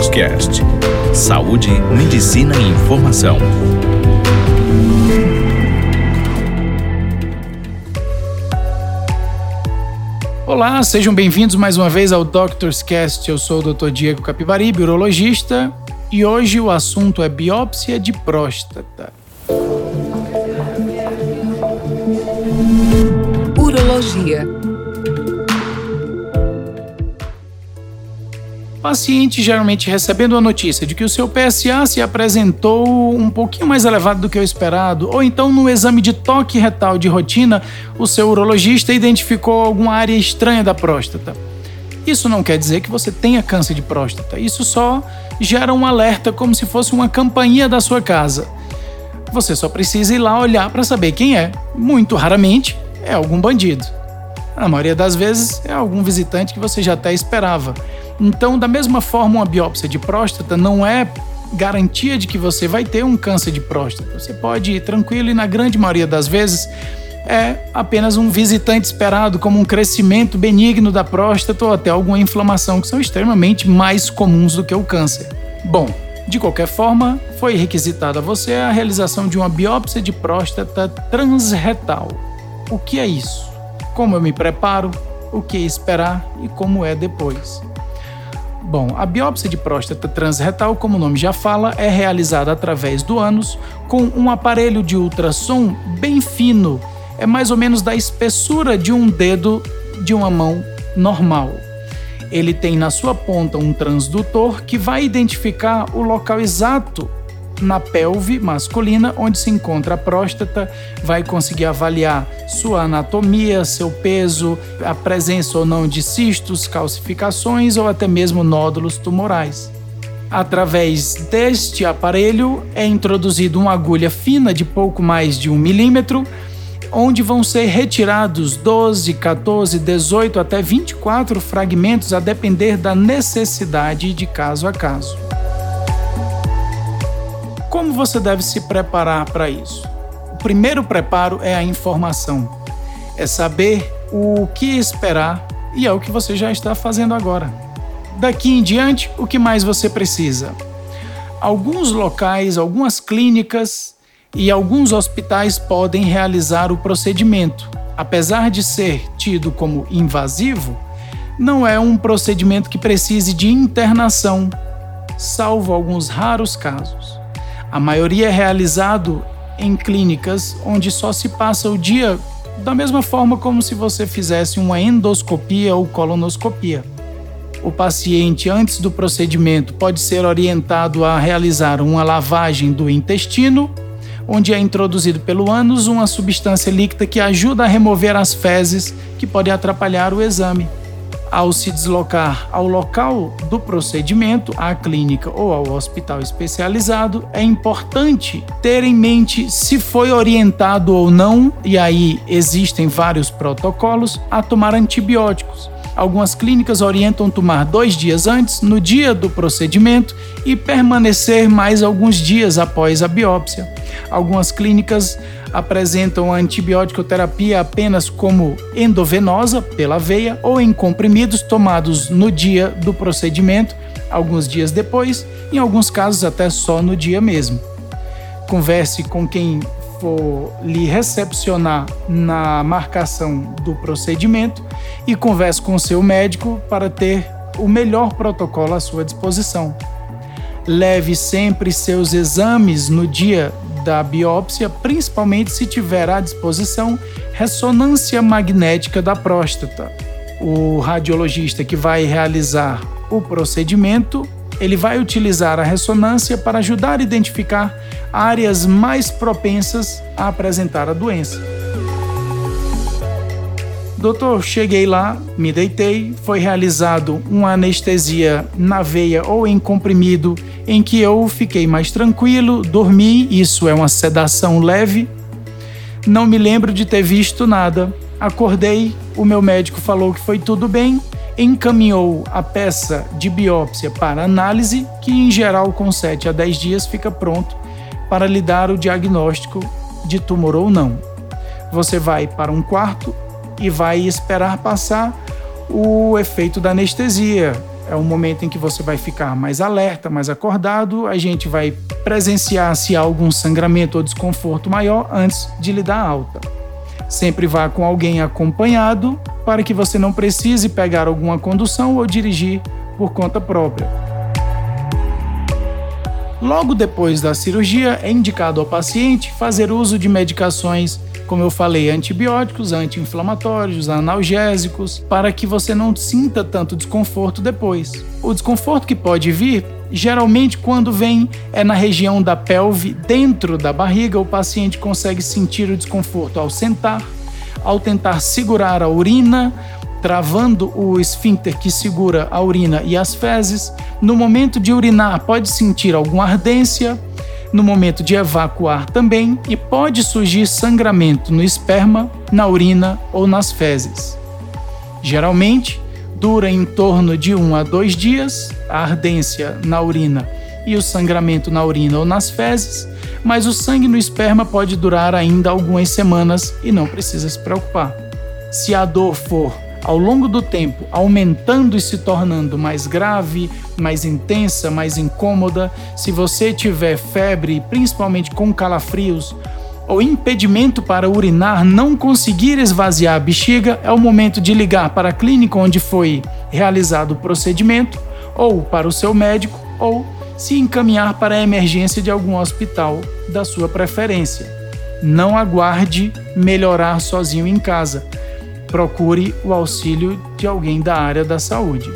DrCast. Saúde, medicina e informação. Olá, sejam bem-vindos mais uma vez ao DrCast. Eu sou o Dr. Diego Capibaribe, urologista, e hoje o assunto é biópsia de próstata. Urologia. Paciente geralmente recebendo a notícia de que o seu PSA se apresentou um pouquinho mais elevado do que o esperado, ou então no exame de toque retal de rotina, o seu urologista identificou alguma área estranha da próstata. Isso não quer dizer que você tenha câncer de próstata, isso só gera um alerta como se fosse uma campainha da sua casa. Você só precisa ir lá olhar para saber quem é. Muito raramente é algum bandido. Na maioria das vezes é algum visitante que você já até esperava. Então, da mesma forma, uma biópsia de próstata não é garantia de que você vai ter um câncer de próstata. Você pode ir tranquilo e, na grande maioria das vezes, é apenas um visitante esperado, como um crescimento benigno da próstata ou até alguma inflamação, que são extremamente mais comuns do que o câncer. Bom, de qualquer forma, foi requisitada a você a realização de uma biópsia de próstata transretal. O que é isso? Como eu me preparo? O que esperar e como é depois? Bom, a biópsia de próstata transretal, como o nome já fala, é realizada através do ânus com um aparelho de ultrassom bem fino, é mais ou menos da espessura de um dedo de uma mão normal. Ele tem na sua ponta um transdutor que vai identificar o local exato na pelve masculina onde se encontra a próstata, vai conseguir avaliar sua anatomia, seu peso, a presença ou não de cistos, calcificações ou até mesmo nódulos tumorais. Através deste aparelho é introduzida uma agulha fina de pouco mais de 1 milímetro, onde vão ser retirados 12, 14, 18 até 24 fragmentos a depender da necessidade de caso a caso. Como você deve se preparar para isso? O primeiro preparo é a informação. É saber o que esperar e é o que você já está fazendo agora. Daqui em diante, o que mais você precisa? Alguns locais, algumas clínicas e alguns hospitais podem realizar o procedimento. Apesar de ser tido como invasivo, não é um procedimento que precise de internação, salvo alguns raros casos. A maioria é realizado em clínicas onde só se passa o dia da mesma forma como se você fizesse uma endoscopia ou colonoscopia. O paciente, antes do procedimento, pode ser orientado a realizar uma lavagem do intestino, onde é introduzido pelo ânus uma substância líquida que ajuda a remover as fezes que podem atrapalhar o exame. Ao se deslocar ao local do procedimento, à clínica ou ao hospital especializado, é importante ter em mente se foi orientado ou não, e aí existem vários protocolos, a tomar antibióticos. Algumas clínicas orientam tomar 2 dias antes, no dia do procedimento, e permanecer mais alguns dias após a biópsia. Algumas clínicas apresentam a antibiótico-terapia apenas como endovenosa, pela veia, ou em comprimidos tomados no dia do procedimento, alguns dias depois, em alguns casos até só no dia mesmo. Converse com quem for lhe recepcionar na marcação do procedimento e converse com o seu médico para ter o melhor protocolo à sua disposição. Leve sempre seus exames no dia da biópsia, principalmente se tiver à disposição ressonância magnética da próstata. O radiologista que vai realizar o procedimento, ele vai utilizar a ressonância para ajudar a identificar áreas mais propensas a apresentar a doença. Doutor, cheguei lá, me deitei, foi realizado uma anestesia na veia ou em comprimido, em que eu fiquei mais tranquilo, dormi, isso é uma sedação leve. Não me lembro de ter visto nada. Acordei, o meu médico falou que foi tudo bem, encaminhou a peça de biópsia para análise, que em geral com 7 a 10 dias fica pronto para lhe dar o diagnóstico de tumor ou não. Você vai para um quarto e vai esperar passar o efeito da anestesia. É um momento em que você vai ficar mais alerta, mais acordado. A gente vai presenciar se há algum sangramento ou desconforto maior antes de lhe dar alta. Sempre vá com alguém acompanhado para que você não precise pegar alguma condução ou dirigir por conta própria. Logo depois da cirurgia, é indicado ao paciente fazer uso de medicações, como eu falei, antibióticos, anti-inflamatórios, analgésicos, para que você não sinta tanto desconforto depois. O desconforto que pode vir, geralmente quando vem, é na região da pelve, dentro da barriga. O paciente consegue sentir o desconforto ao sentar, ao tentar segurar a urina, travando o esfíncter que segura a urina e as fezes. No momento de urinar, pode sentir alguma ardência. No momento de evacuar também, e pode surgir sangramento no esperma, na urina ou nas fezes. Geralmente, dura em torno de 1 a 2 dias, a ardência na urina e o sangramento na urina ou nas fezes, mas o sangue no esperma pode durar ainda algumas semanas e não precisa se preocupar. Se a dor for ao longo do tempo, aumentando e se tornando mais grave, mais intensa, mais incômoda, se você tiver febre, principalmente com calafrios, ou impedimento para urinar, não conseguir esvaziar a bexiga, é o momento de ligar para a clínica onde foi realizado o procedimento, ou para o seu médico, ou se encaminhar para a emergência de algum hospital da sua preferência. Não aguarde melhorar sozinho em casa. Procure o auxílio de alguém da área da saúde.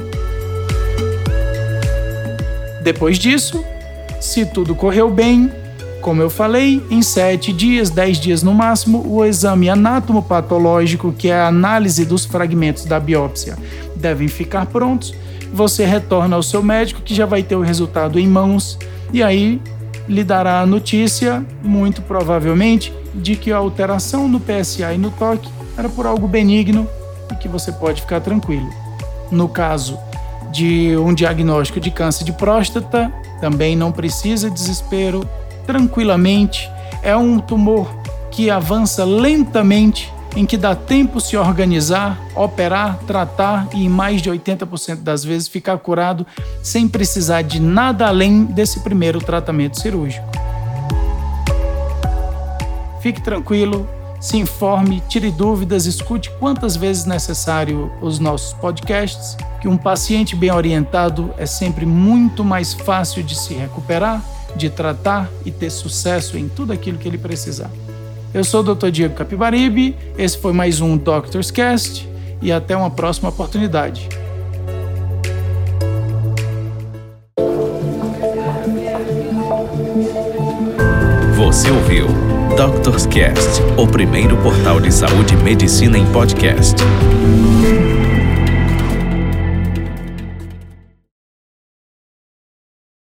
Depois disso, se tudo correu bem, como eu falei, em 7 dias, 10 dias no máximo, o exame anatomopatológico, que é a análise dos fragmentos da biópsia, devem ficar prontos. Você retorna ao seu médico, que já vai ter o resultado em mãos, e aí lhe dará a notícia, muito provavelmente, de que a alteração no PSA e no toque era por algo benigno e que você pode ficar tranquilo. No caso de um diagnóstico de câncer de próstata, também não precisa desespero, tranquilamente. É um tumor que avança lentamente, em que dá tempo se organizar, operar, tratar e em mais de 80% das vezes ficar curado sem precisar de nada além desse primeiro tratamento cirúrgico. Fique tranquilo. Se informe, tire dúvidas, escute quantas vezes necessário os nossos podcasts, que um paciente bem orientado é sempre muito mais fácil de se recuperar, de tratar e ter sucesso em tudo aquilo que ele precisar. Eu sou o Dr. Diego Capibaribe, esse foi mais um Doctor's Cast e até uma próxima oportunidade. Você ouviu Doctor's Cast, o primeiro portal de saúde e medicina em podcast.